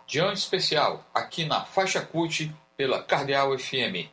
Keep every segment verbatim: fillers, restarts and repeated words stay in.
Jam especial, aqui na Faixa Cult, pela Cardeal F M.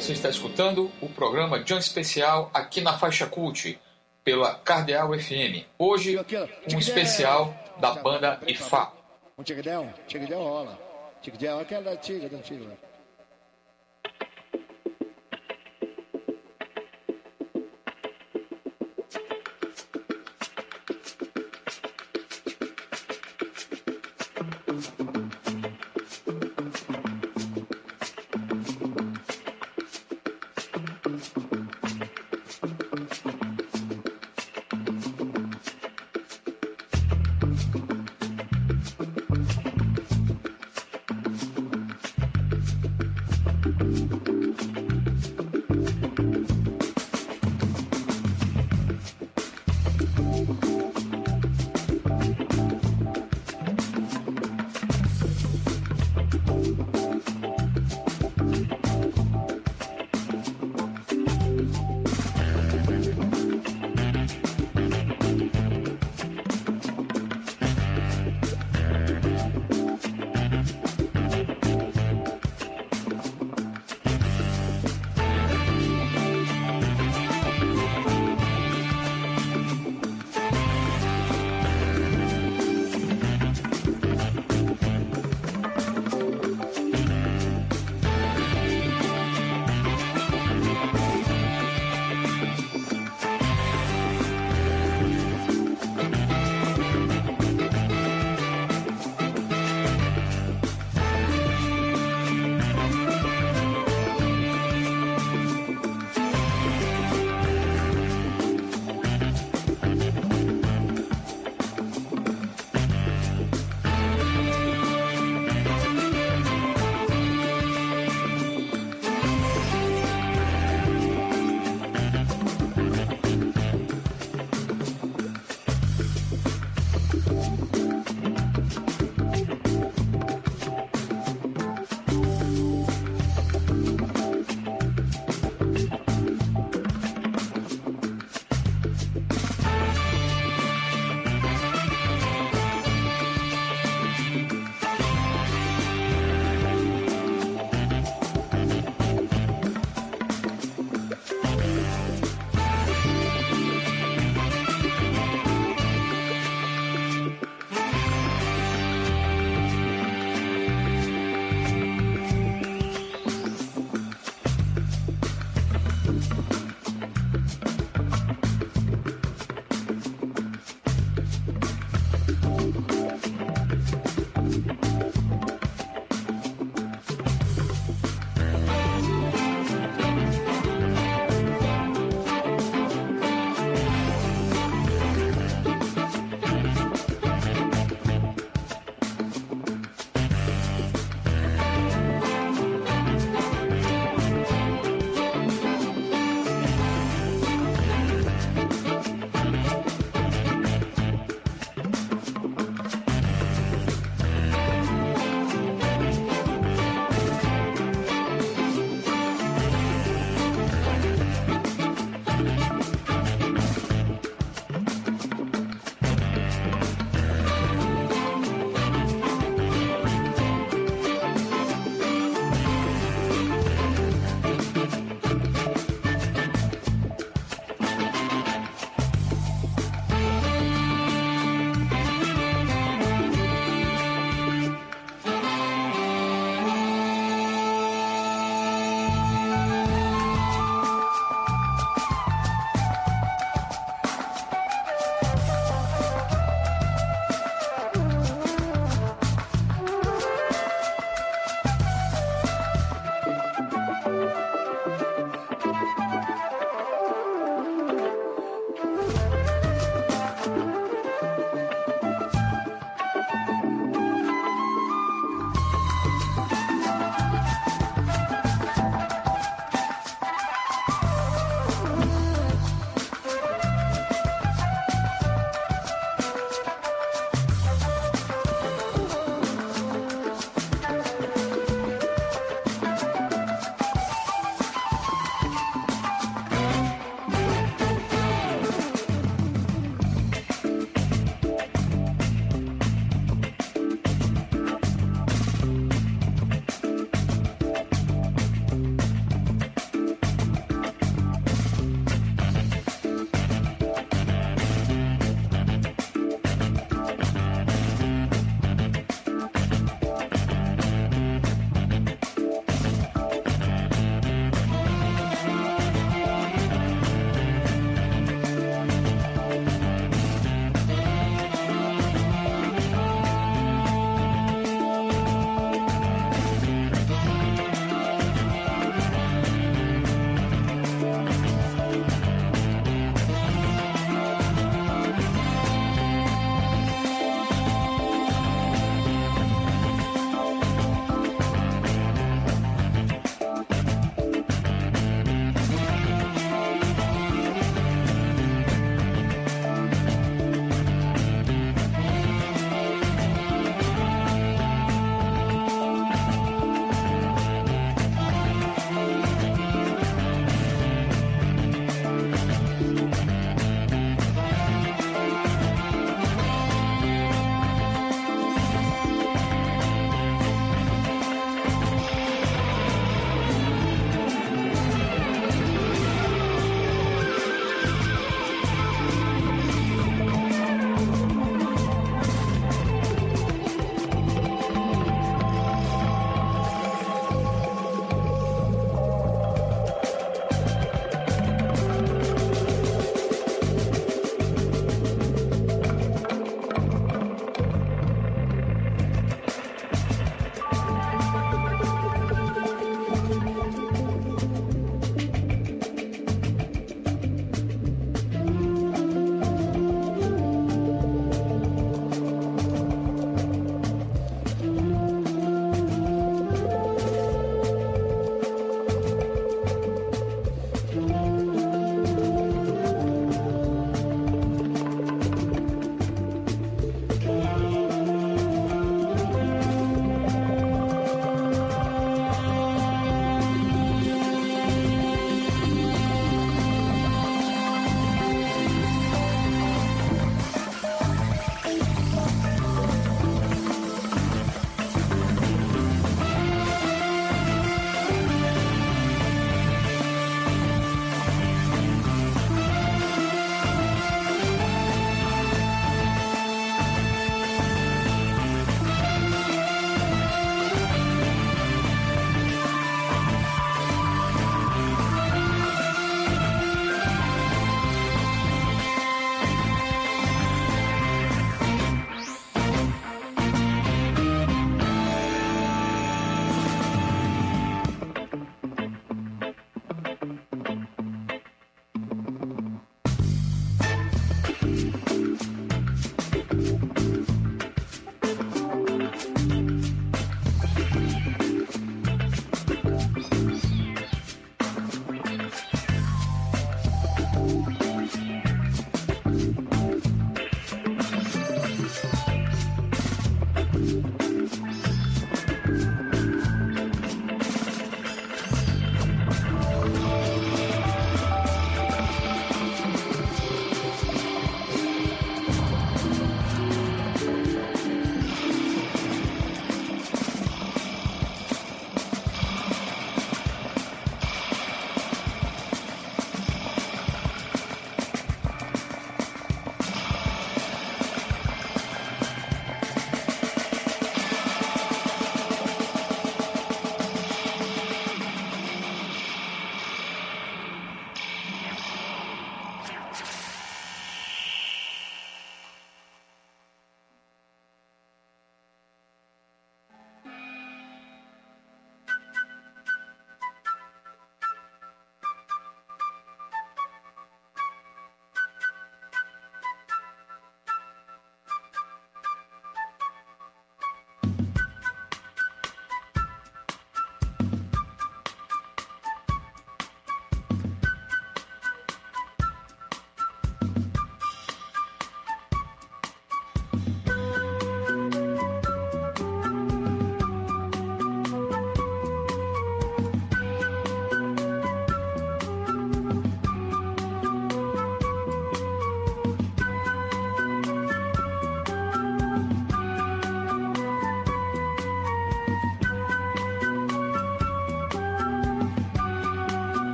Você está escutando o programa Jam Especial aqui na Faixa Cult, pela Cardeal F M. Hoje, um especial da banda Ifá. Um tigridão, tigridão rola. Tigridão, aquela tigra do tigre.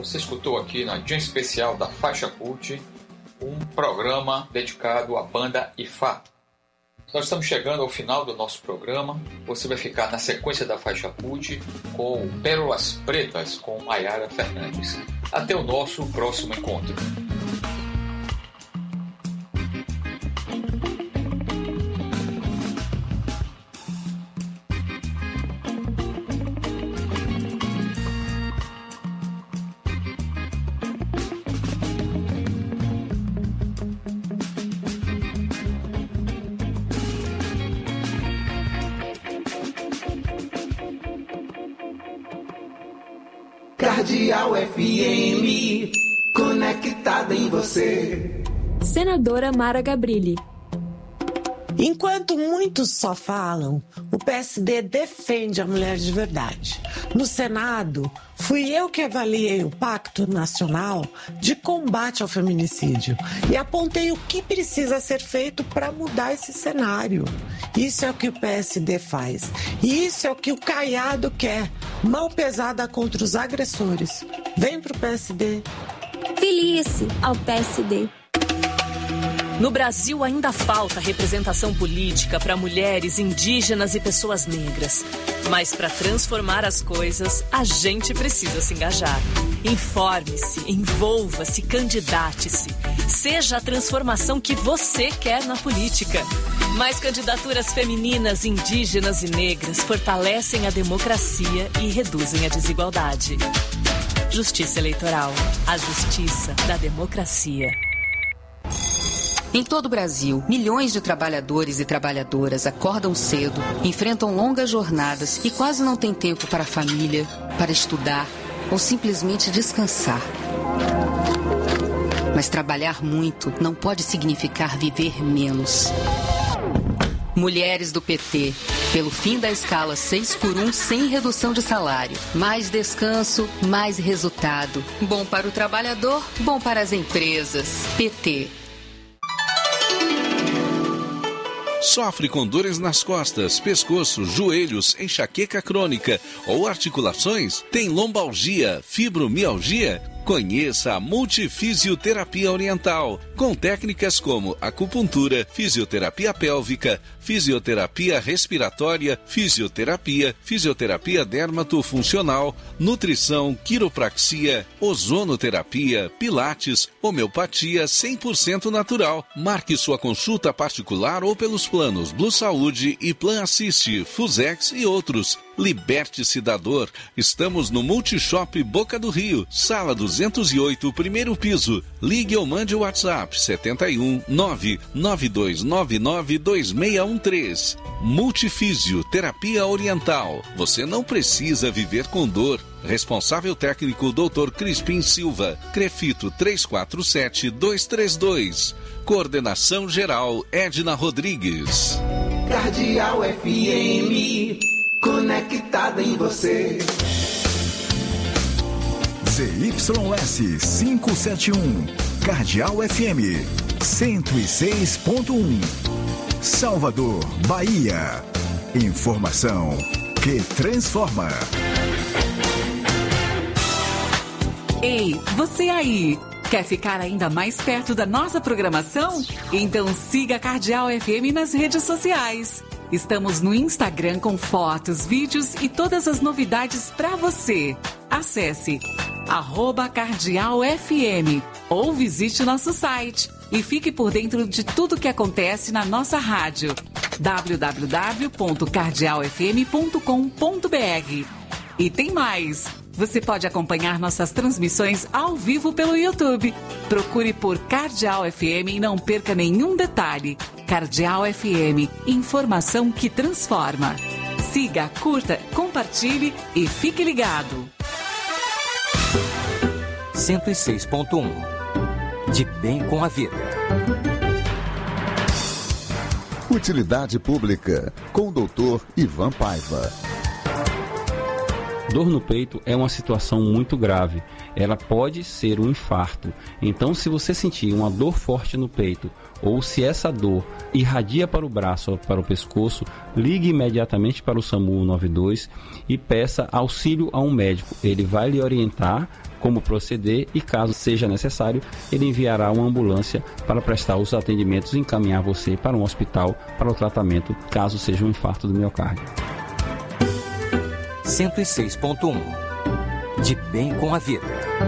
Você escutou aqui na Jam Especial da Faixa Cult um programa dedicado à banda I F A. Nós estamos chegando ao final do nosso programa. Você vai ficar na sequência da Faixa Cult com Pérolas Pretas com Maiara Fernandes. Até o nosso próximo encontro. Cardeal F M, conectada em você. Senadora Mara Gabrilli. Enquanto muitos só falam, o P S D defende a mulher de verdade. No Senado, fui eu que avaliei o Pacto Nacional de Combate ao Feminicídio e apontei o que precisa ser feito para mudar esse cenário. Isso é o que o P S D faz. E isso é o que o Caiado quer. Mão pesada contra os agressores. Vem pro P S D. Filie-se ao P S D. No Brasil ainda falta representação política para mulheres, indígenas e pessoas negras. Mas para transformar as coisas, a gente precisa se engajar. Informe-se, envolva-se, candidate-se. Seja a transformação que você quer na política. Mais candidaturas femininas, indígenas e negras fortalecem a democracia e reduzem a desigualdade. Justiça Eleitoral. A justiça da democracia. Em todo o Brasil, milhões de trabalhadores e trabalhadoras acordam cedo, enfrentam longas jornadas e quase não têm tempo para a família, para estudar ou simplesmente descansar. Mas trabalhar muito não pode significar viver menos. Mulheres do P T, pelo fim da escala seis por um sem redução de salário. Mais descanso, mais resultado. Bom para o trabalhador, bom para as empresas. P T. Sofre com dores nas costas, pescoço, joelhos, enxaqueca crônica ou articulações? Tem lombalgia, fibromialgia? Conheça a Multifisioterapia Oriental, com técnicas como acupuntura, fisioterapia pélvica, fisioterapia respiratória, fisioterapia, fisioterapia dermatofuncional, nutrição, quiropraxia, ozonoterapia, pilates, homeopatia cem por cento natural. Marque sua consulta particular ou pelos planos Blue Saúde e Plan Assist, Fusex e outros. Liberte-se da dor. Estamos no Multishop Boca do Rio, sala duzentos e oito, primeiro piso. Ligue ou mande o WhatsApp sete um nove nove dois nove nove dois seis um três. Multifísio Terapia Oriental. Você não precisa viver com dor. Responsável técnico doutor Crispim Silva. Crefito três quatro sete dois três dois. Coordenação geral Edna Rodrigues. Cardeal F M, conectada em você. Z Y S quinhentos e setenta e um, Cardeal F M cento e seis ponto um, Salvador, Bahia. Informação que transforma. Ei, você aí! Quer ficar ainda mais perto da nossa programação? Então siga a Cardeal F M nas redes sociais. Estamos no Instagram com fotos, vídeos e todas as novidades para você. Acesse arroba Cardeal F M ou visite nosso site e fique por dentro de tudo que acontece na nossa rádio. w w w ponto cardeal f m ponto com ponto b r. E tem mais! Você pode acompanhar nossas transmissões ao vivo pelo YouTube. Procure por Cardeal F M e não perca nenhum detalhe. Cardeal F M, informação que transforma. Siga, curta, compartilhe e fique ligado. cento e seis ponto um. De bem com a vida. Utilidade Pública, com o doutor Ivan Paiva. Dor no peito é uma situação muito grave ela pode ser um infarto. Então, se você sentir uma dor forte no peito, ou se essa dor irradia para o braço ou para o pescoço, ligue imediatamente para o SAMU nove dois e peça auxílio a um médico. Ele vai lhe orientar como proceder e, caso seja necessário, ele enviará uma ambulância para prestar os atendimentos e encaminhar você para um hospital para o tratamento, caso seja um infarto do miocárdio. cento e seis ponto um. De bem com a vida.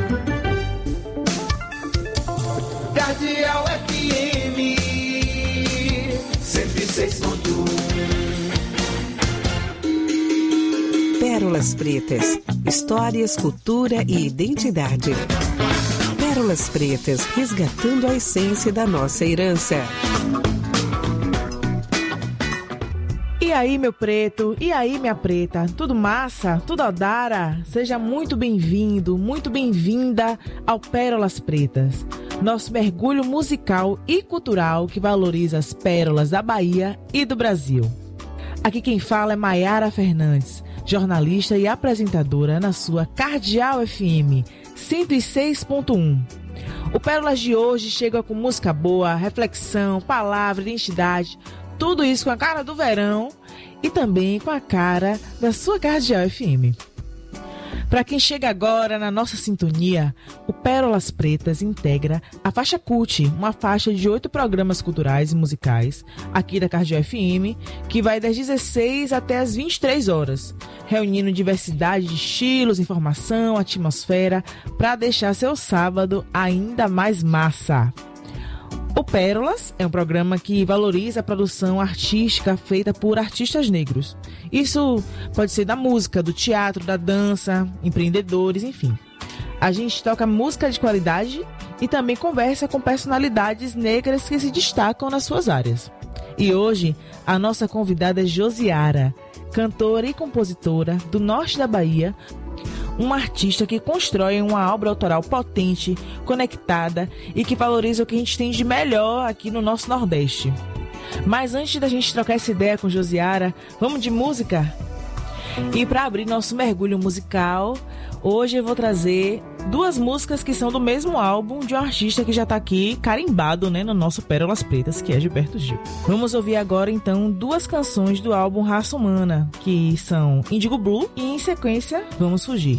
Cardeal F M cento e seis ponto um. Pérolas Pretas. Histórias, cultura e identidade. Pérolas Pretas, resgatando a essência da nossa herança. E aí, meu preto? E aí, minha preta? Tudo massa? Tudo odara? Seja muito bem-vindo, muito bem-vinda ao Pérolas Pretas, nosso mergulho musical e cultural que valoriza as pérolas da Bahia e do Brasil. Aqui quem fala é Maiara Fernandes, jornalista e apresentadora na sua Cardeal F M cento e seis ponto um. O Pérolas de hoje chega com música boa, reflexão, palavra, identidade, tudo isso com a cara do verão e também com a cara da sua Cardeal F M. Para quem chega agora na nossa sintonia, o Pérolas Pretas integra a Faixa Cult, uma faixa de oito programas culturais e musicais aqui da Cardeal F M, que vai das dezesseis até as vinte e três horas, reunindo diversidade de estilos, informação, atmosfera, para deixar seu sábado ainda mais massa. O Pérolas é um programa que valoriza a produção artística feita por artistas negros. Isso pode ser da música, do teatro, da dança, empreendedores, enfim. A gente toca música de qualidade e também conversa com personalidades negras que se destacam nas suas áreas. E hoje, a nossa convidada é Josiara, cantora e compositora do norte da Bahia, uma artista que constrói uma obra autoral potente, conectada e que valoriza o que a gente tem de melhor aqui no nosso Nordeste. Mas antes da gente trocar essa ideia com Josiara, vamos de música? E para abrir nosso mergulho musical, hoje eu vou trazer duas músicas que são do mesmo álbum de um artista que já está aqui carimbado, né, no nosso Pérolas Pretas, que é Gilberto Gil. Vamos ouvir agora então duas canções do álbum Raça Humana, que são Índigo Blue e em sequência Vamos Fugir.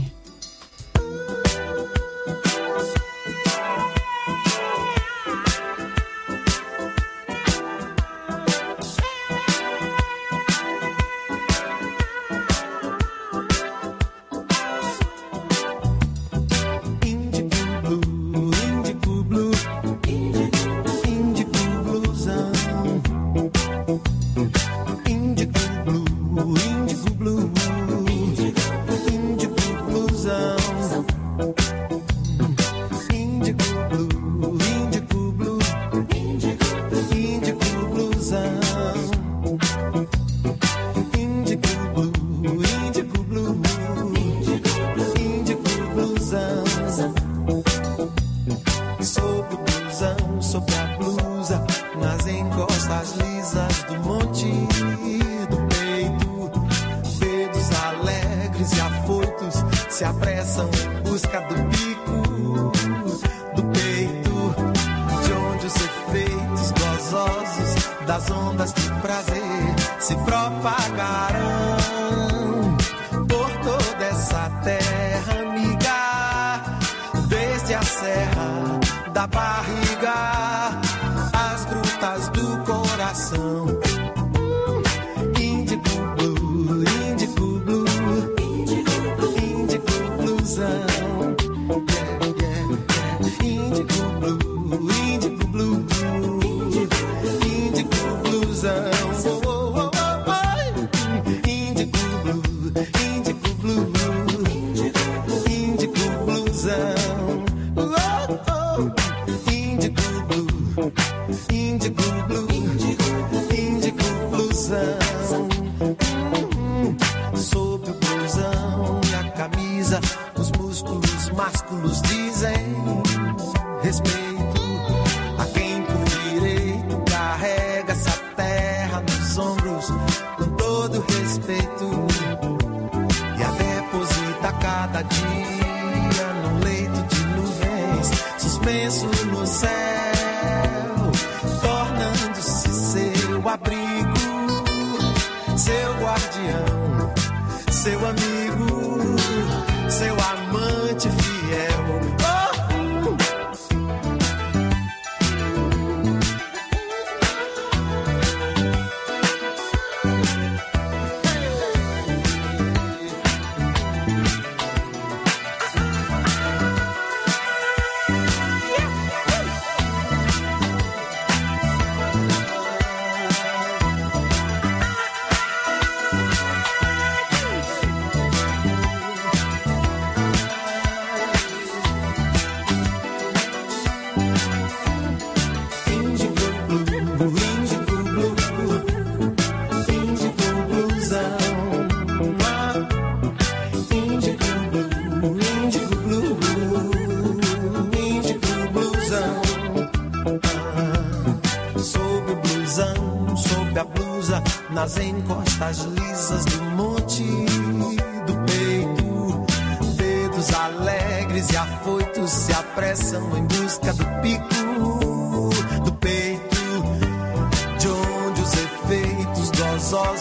Cada dia num leito nas encostas lisas do monte do peito. Dedos alegres e afoitos se apressam em busca do pico do peito, de onde os efeitos gozosos